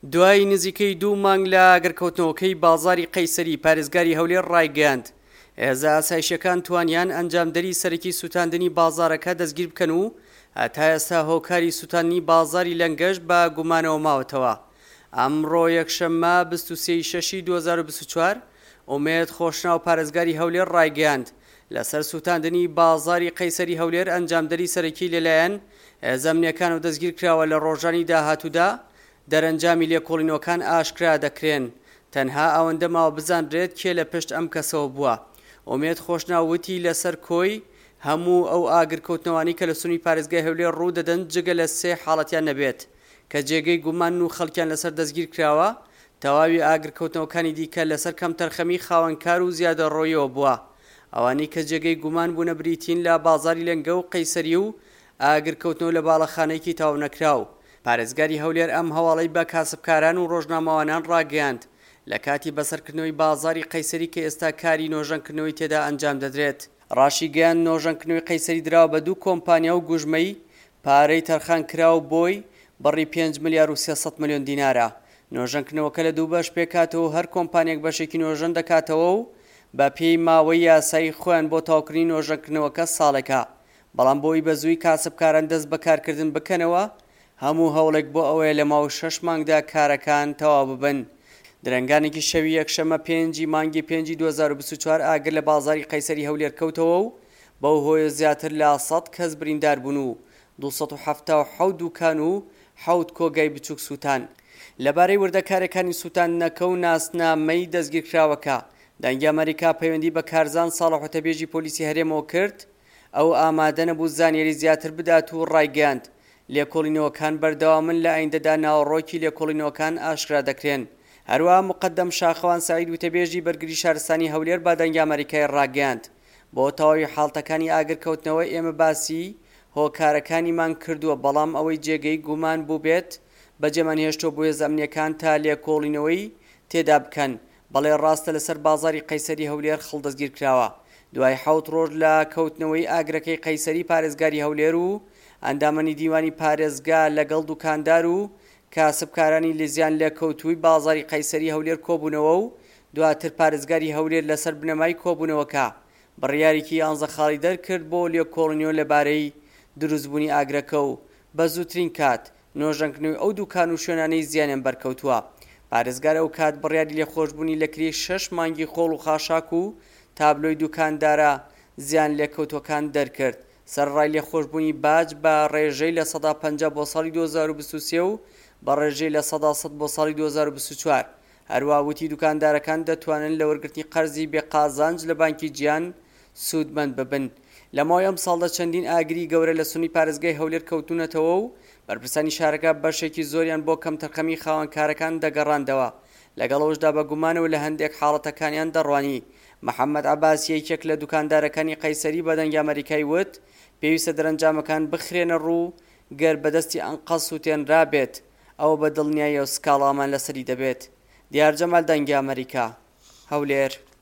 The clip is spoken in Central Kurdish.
دوای نزیکەی 2 مانگ لە ئاگرکەوتنەوەکەی بازاری قەیسەری پارێزگاری هەولێر ڕایگەیاند هێزە ئاسایشەکان توانیان ئەنجامدەری سەرەکی سوتاندنی بازارەکە دەستگیر بکەن و هەتا ئێستا هۆکاری سوتاندنی بازاری لەنگەش بە گومانەوە ماوەتەوە. ئەمڕۆ یەکشەممە 23/6/2024 ئومێد خۆشناو پارێزگاری هەولێر ڕایگەیاند لەسەر سوتاندنی بازاری قەیسەری هەولێر ئەنجامدەری سەرەکی لەلایەن هێزە ئەمنیەکانەوە دەستگیر کراوە لە ڕۆژانی داهاتوودا دەرەنجامی لێکۆڵینەوەکان ئاشکرا دەکرێن تەنها ئەوەندە ماوە بزانرێت کێ لە پشت ئەم کەسەوە بووە. ئومێد خۆشناووتی لەسەر کۆی هەموو ئەو ئاگرکەوتنەوانی کە لە سنووی پارێزگای هەولێر ڕوو دەدەن جگە لە 3 حاڵەتیان نەبێت کە جێگەی گومان و خەڵکیان لەسەر دەستگیر کراوە تەواوی ئاگرکەوتنەوەکانی دیکە لەسەر کەم تەرخەمی خاوەنکار و زیادە ڕۆیەوە بووە. ئەوانەی کە جێگەی گومان بوونە بریتین لە بازاری لەنگە و قەیسەری و ئاگرکەوتنەوە لە باڵەخانەیەکی تاو نەکراو. پارێزگاری هەولێر ئەم هەواڵەی بە کاسبکاران و ڕۆژنامەوانان ڕاگەیاند لە کاتی بەسەرکردنەوەی بازاری قەیسەری کە ئێستا کاری نۆژەنکردنەوەی تێدا ئەنجام دەدرێت. ڕاشیگەیان نۆژەنکردنەوەی قەیسەری دراوە بە 2 کۆمپانیا و گوژمەی پارەی تەرخان کراو بۆی بەڕی 5 ملیار و 300 ملیۆن دینارە. نۆژەنکردنەوەکە لە 2 بەش پێکاتەوە هەر کۆمپانیەک بەشێکی نۆژەن دەکاتەوە و بە پێی ماوەی یاسایی خۆیان بۆ تاوکردنی نۆژەنکردنەوەکە ساڵێکە. بەڵام بۆی بەزووی کاسبکاران دەست بەکارکردن بکەنەوە هەموو هەوڵێک بۆ ئەوەیە لە ماوە 6 مانگدا کارەکان تەواو ببن. درەنگانێکی شەوی یەکشەمە 5 مانگی 5/2024 ئاگر لە بازاری قەیسەری هەولێر کەوتەوە و بەو هۆیە زیاتر لە 100 کەس بریندار بوون و 277 دوکان و 7 کۆگای بچووک سووتان. لەبارەی وردەکارەکانی سووتاندنەکە و ناسنامەی دەستگیرکراوەکە دەنگی ئەمریکا پەیوەندی بە کارزان ساڵح وتەبێژی پۆلیسی هەرێمەوە کرد ئەو ئامادە نەبوو زانیاری زیاتر بدات و ڕایگەیاند لێکۆڵینەوەکان بەردەوامن لە ئایندەدا ناوەڕۆکی لێکۆڵینەوەکان ئاشکرا دەکرێن. هەروەها مقدەم شاخەوان سعید وتەبێژی بەرگری شارستانی هەولێر با دەنگی ئەمریکای ڕاگەیاند بۆ تەواوی حاڵتەکانی ئاگرکەوتنەوە ئێمە باسی هۆکارەکانیمان کردووە بەڵام ئەوەی جێگەی گومان بوو بێت بەجێمانهێشتۆ بۆ هێزە ئەمنیەکان تا لێکۆڵینەوەی تێدا بکەن. بەڵێ ڕاستە لەسەر بازاری قەیسەری هەولێر خڵدەستگیر کراوە. دوای 7 ڕۆژ لە کەوتنەوەی ئاگرەکەی قەیسەری پارێزگاری هەولێر و ئەندامەنی دیوانی پارێزگا لەگەڵ دوکاندار و کاسبکارانی لێزیان لە کەوتووی بازاری قەیسەری هەولێر کۆبوونەوە و دواتر پارێزگاری هەولێر لەسەر بنەمای کۆبوونەوەکە بڕیارێکی ئانزە خاڵی دەرکرد بۆ لێکۆڵینەوە لەبارەی دروستبوونی ئاگرەکە و بە زووترین کات نۆژەنکردنەوەی ئەو دوکان و شوێنانەی زیانیان بەرکەوتووە. پارێزگار ئەو کات بڕیاری لێخۆشبوونی لە کرێ 6 مانگی خۆڵ و خاشاک و تابلۆی دوکاندارە زیان لێکەوتوەکان دەرکرد. سەرڕای لێخۆشبوونی باج بە ڕێژەی لە 150 بۆ ساڵی 2023 و بە ڕێژەی لە 100 بۆ ساڵی 2024. هەروە وتی دوکاندارەکان دەتوانن لە وەرگرتنی قەرزی بێقازانج لە بانکی جیان سوودمەند ببن. لە ماوەی ئەم ساڵدا چەندین ئاگری گەورە لە سنووی پارێزگای هەولێر کەوتونەتەوە و بەرپرسانی شارەکە بەشێکی زۆریان بۆ کەم تەرخەمی خاوەنکارەکان دەگەڕاندەوە. لەگەڵەوەشدا بە گومانەوە لە هەندێک حاڵەتەکانیان دەڕوانی. محەممەد عەباسی یەکێک لە دوکاندارەکانی قەیسەری بە دەنگی ئەمریکای وت پێویستە دەرەنجامەکان بخرێنە ڕوو گەر بەدەستی ئەنقەس سووتێنرا بێت ئەوە بە دڵنیاییەوە سکاڵامان لەسەری دەبێت. دیار جەمال دەنگی ئەمریکا هەولێر.